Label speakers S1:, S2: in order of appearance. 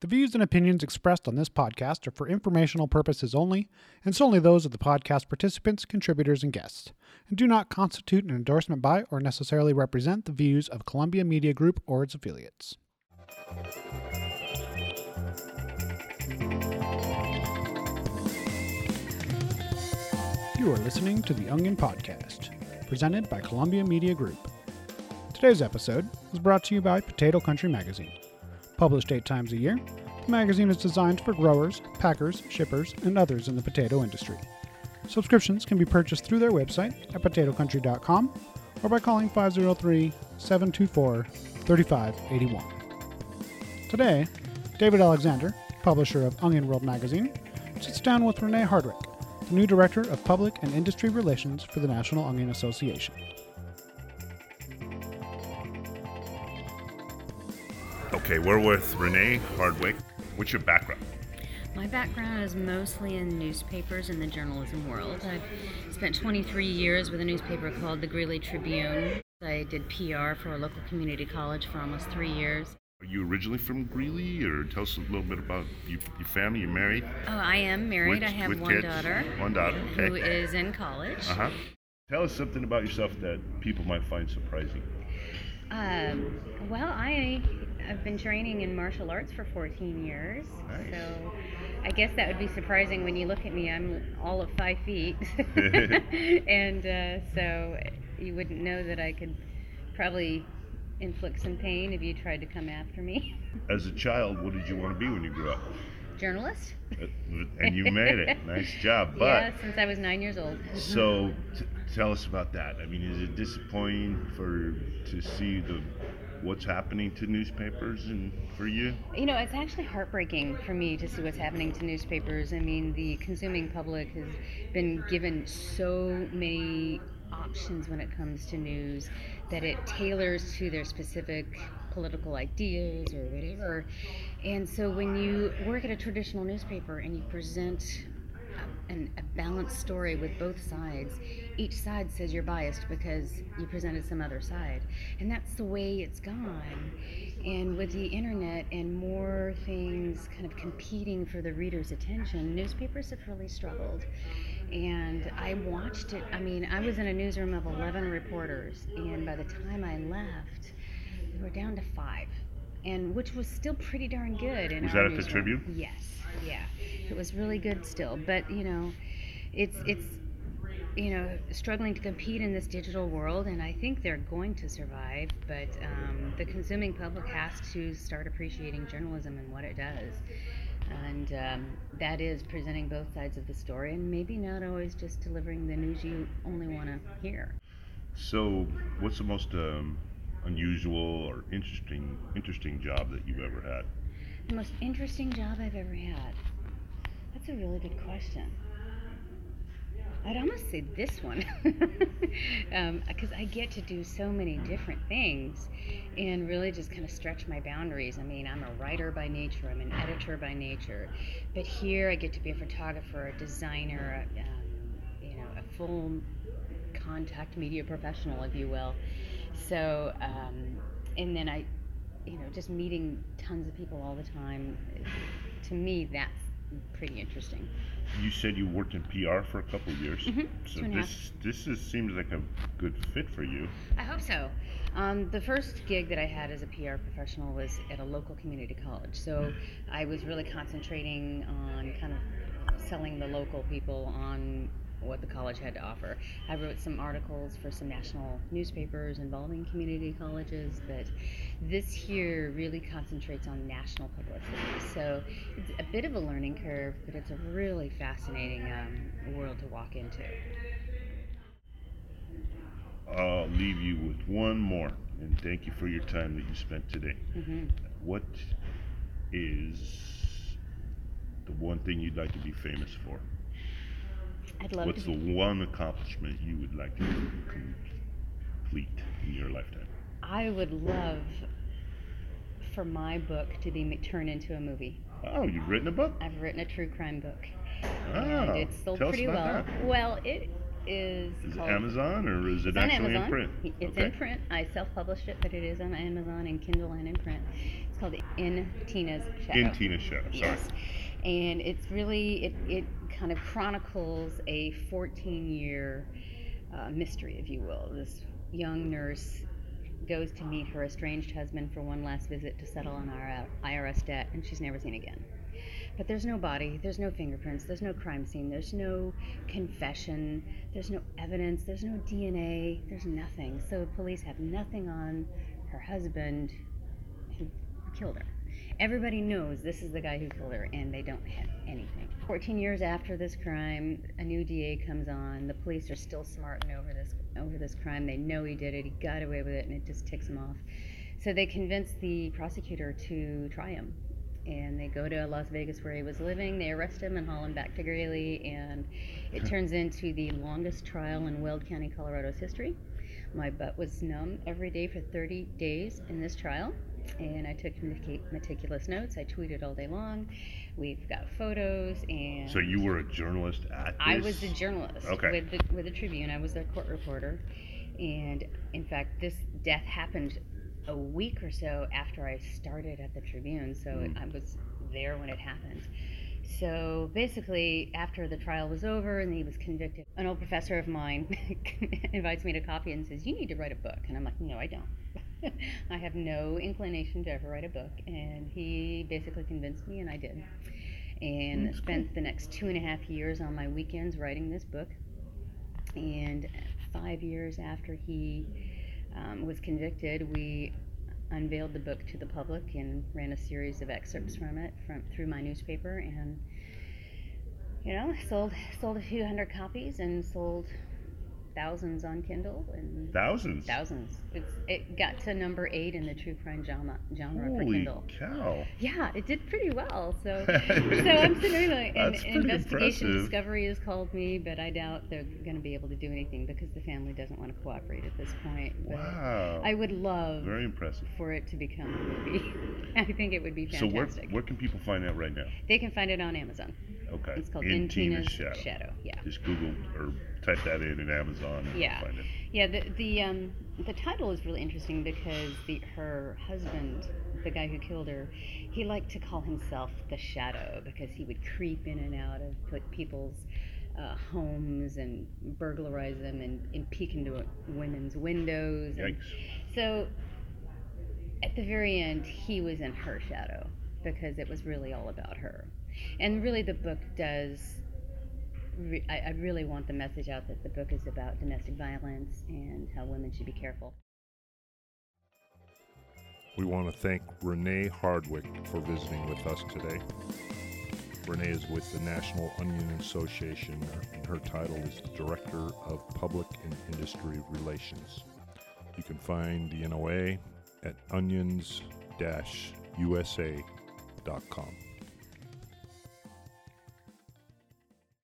S1: The views and opinions expressed on this podcast are for informational purposes only, and solely those of the podcast participants, contributors, and guests, and do not constitute an endorsement by or necessarily represent the views of Columbia Media Group or its affiliates. You are listening to the Onion Podcast, presented by Columbia Media Group. Today's episode is brought to you by Potato Country Magazine. Published 8 times a year, the magazine is designed for growers, packers, shippers, and others in the potato industry. Subscriptions can be purchased through their website at potatocountry.com or by calling 503-724-3581. Today, David Alexander, publisher of Onion World magazine, sits down with Renee Hardwick, the new Director of Public and Industry Relations for the National Onion Association.
S2: Okay, we're with Renee Hardwick. What's your background?
S3: My background is mostly in newspapers in the journalism world. I've spent 23 years with a newspaper called the Greeley Tribune. I did PR for a local community college for almost 3 years.
S2: Are you originally from Greeley, or tell us a little bit about your family? You married?
S3: Oh, I am married. I have one
S2: kids?
S3: daughter.
S2: One daughter, okay.
S3: Who is in college.
S2: Tell us something about yourself that people might find surprising.
S3: Well, I've been training in martial arts for 14 years.
S2: Nice.
S3: So I guess that would be surprising when you look at me. I'm all of 5 feet. And so you wouldn't know that I could probably inflict some pain if you tried to come after me.
S2: As a child, what did you want to be when you grew up?
S3: Journalist.
S2: And you made it. Nice job. But
S3: Yeah, since I was 9 years old.
S2: So tell us about that. I mean, is it disappointing to see what's happening to newspapers and for you?
S3: You know, it's actually heartbreaking for me to see what's happening to newspapers. I mean, the consuming public has been given so many options when it comes to news that it tailors to their specific political ideas or whatever. And so when you work at a traditional newspaper and you present a balanced story with both sides, each side says you're biased because you presented some other side. And that's the way it's gone. And with the internet and more things kind of competing for the reader's attention, newspapers have really struggled. And I watched it. I mean, I was in a newsroom of 11 reporters, and by the time I left, we were down to 5, and which was still pretty darn good.
S2: Was that at the Tribune?
S3: Yes, yeah, it was really good still. But you know, it's you know, struggling to compete in this digital world, and I think they're going to survive. But the consuming public has to start appreciating journalism and what it does. And that is presenting both sides of the story, and maybe not always just delivering the news you only want to hear.
S2: So, what's the most unusual or interesting job that you've ever had?
S3: The most interesting job I've ever had? That's a really good question. I'd almost say this one, because I get to do so many different things and really just kind of stretch my boundaries. I mean, I'm a writer by nature, I'm an editor by nature, but here I get to be a photographer, a designer, a full contact media professional, if you will. So, and then I, just meeting tons of people all the time. To me, that's pretty interesting.
S2: You said you worked in PR for a couple of years.
S3: Mm-hmm.
S2: So this seems like a good fit for you.
S3: I hope so. The first gig that I had as a PR professional was at a local community college. So I was really concentrating on kind of selling the local people on what the college had to offer. I wrote some articles for some national newspapers involving community colleges, but this here really concentrates on national publicity. So it's a bit of a learning curve, but it's a really fascinating world to walk into.
S2: I'll leave you with one more, and thank you for your time that you spent today.
S3: Mm-hmm.
S2: What is the one thing you'd like to be famous for? What's the one accomplishment you would like to complete in your lifetime?
S3: I would love for my book to be turned into a movie.
S2: Oh, you've written a book?
S3: I've written a true crime book.
S2: Oh,
S3: And it's sold
S2: tell us
S3: pretty
S2: about
S3: well.
S2: that.
S3: Well, is
S2: called... Amazon, or is it actually in print?
S3: It's in print. I self-published it, but it is on Amazon in Kindle and in print. It's called In Tina's Shadow.
S2: In Tina's Shadow, sorry.
S3: Yes. And it's really, it kind of chronicles a 14-year mystery, if you will. This young nurse goes to meet her estranged husband for one last visit to settle on our IRS debt, and she's never seen again. But there's no body, there's no fingerprints, there's no crime scene, there's no confession, there's no evidence, there's no DNA, there's nothing. So the police have nothing on her husband who killed her. Everybody knows this is the guy who killed her, and they don't have anything. 14 years after this crime, a new DA comes on. The police are still smarting over this crime. They know he did it. He got away with it, and it just ticks them off. So they convince the prosecutor to try him. And they go to Las Vegas where he was living. They arrest him and haul him back to Greeley, and it turns into the longest trial in Weld County, Colorado's history. My butt was numb every day for 30 days in this trial. And I took meticulous notes. I tweeted all day long. We've got photos. And
S2: so you were a journalist at this?
S3: I was a journalist with the Tribune. I was their court reporter. And in fact, this death happened a week or so after I started at the Tribune. So I was there when it happened. So basically, after the trial was over and he was convicted, an old professor of mine invites me to coffee and says, "You need to write a book." And I'm like, "No, I don't. I have no inclination to ever write a book." And he basically convinced me, and I did. And spent the next 2.5 years on my weekends writing this book. And 5 years after he was convicted, we unveiled the book to the public and ran a series of excerpts from it through my newspaper, and sold a few hundred copies and sold thousands on Kindle and
S2: thousands.
S3: It got to number 8 in the true crime genre for
S2: Holy
S3: Kindle.
S2: Cow!
S3: Yeah, it did pretty well. So I'm sitting there, and Investigation
S2: impressive.
S3: Discovery has called me, but I doubt they're going to be able to do anything because the family doesn't want to cooperate at this point. But
S2: wow!
S3: I would love
S2: very impressive
S3: for it to become a movie. I think it would be fantastic.
S2: So where can people find that right now?
S3: They can find it on Amazon.
S2: Okay.
S3: It's called In Tina's Shadow. Yeah.
S2: Just Google or type that in Amazon and find it.
S3: Yeah. The title is really interesting because her husband, the guy who killed her, he liked to call himself the Shadow because he would creep in and out of people's homes and burglarize them and peek into women's windows.
S2: Yikes.
S3: So at the very end, he was in her shadow because it was really all about her. And really the book does, I really want the message out that the book is about domestic violence and how women should be careful.
S4: We want to thank Renee Hardwick for visiting with us today. Renee is with the National Onion Association, and her title is Director of Public and Industry Relations. You can find the NOA at onions-usa.com.